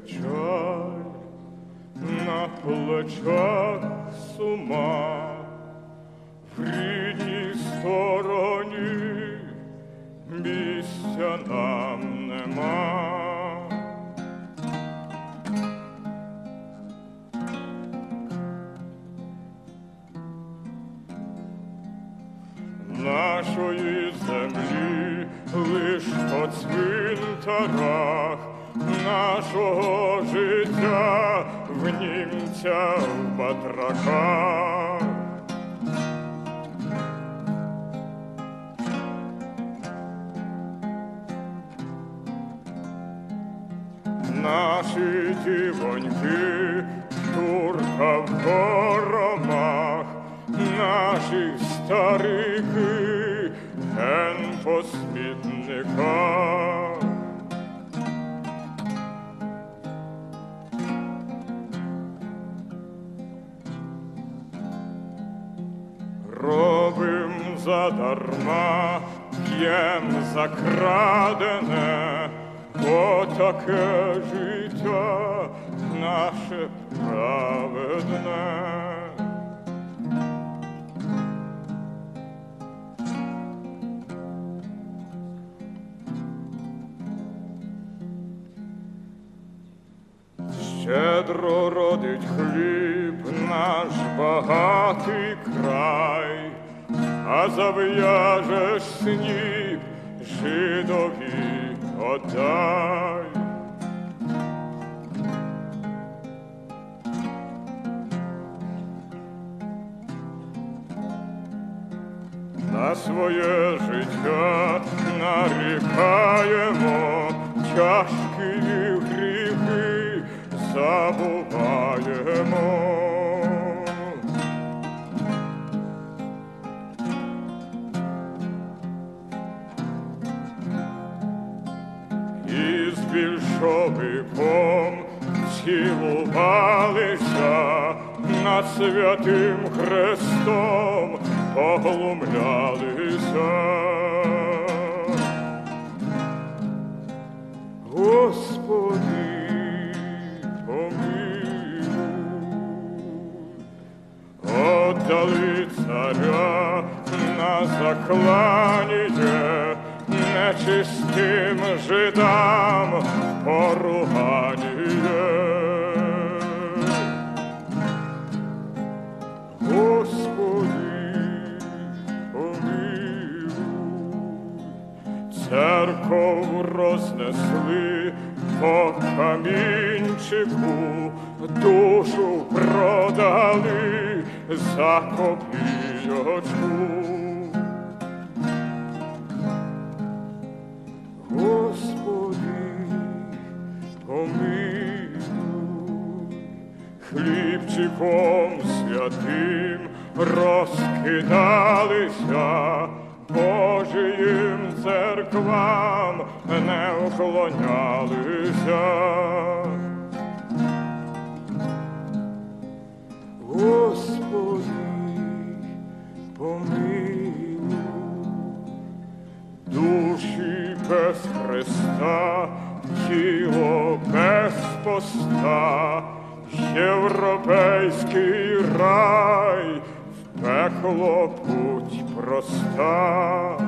печаль, на плечах сума, в рідній стороні місця нам нема. Нашої землі лиш по цвинтарах, нашого життя в німця в батраках. Наші дівоньки турка в хоромах, наші старики ген по смітниках. Робим задарма, п'єм за крадене, бо таке життя наше праведне. Щедро родить хліб наш багатий край, а зав'яжеш сніп жидові отдай. На своє життя нарікаємо, тяжкі гріхи забуваємо. І з більшовиком цілувалися, над святим хрестом поглумлялися. Господи, помилуй, отдали царя на закланіє нечистим жидам поруганіє. Господи, помилуй, церков рознесли по камінчику, душу продали за копійочку. Господи, помилуй, хлібчиком святим розкидалися, Божиїм церквам не уклонялися. Господи, помилуй, душі без Христа, тіло без поста, європейський рай, в пекло путь проста.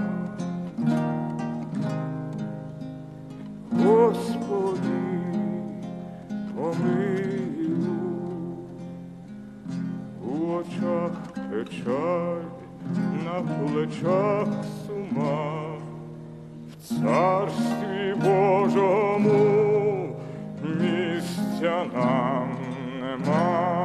Господи, помилуй, у очах печаль, на плечах сума, в царстві Божому місця нам нема.